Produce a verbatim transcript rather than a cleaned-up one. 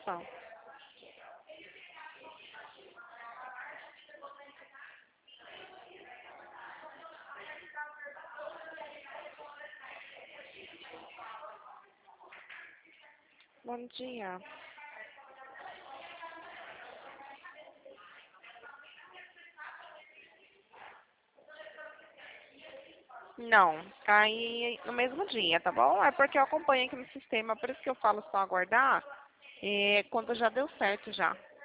só. Bom dia. Não, cai no mesmo dia, tá bom? É porque eu acompanho aqui no sistema, por isso que eu falo só aguardar, é, quando já deu certo já.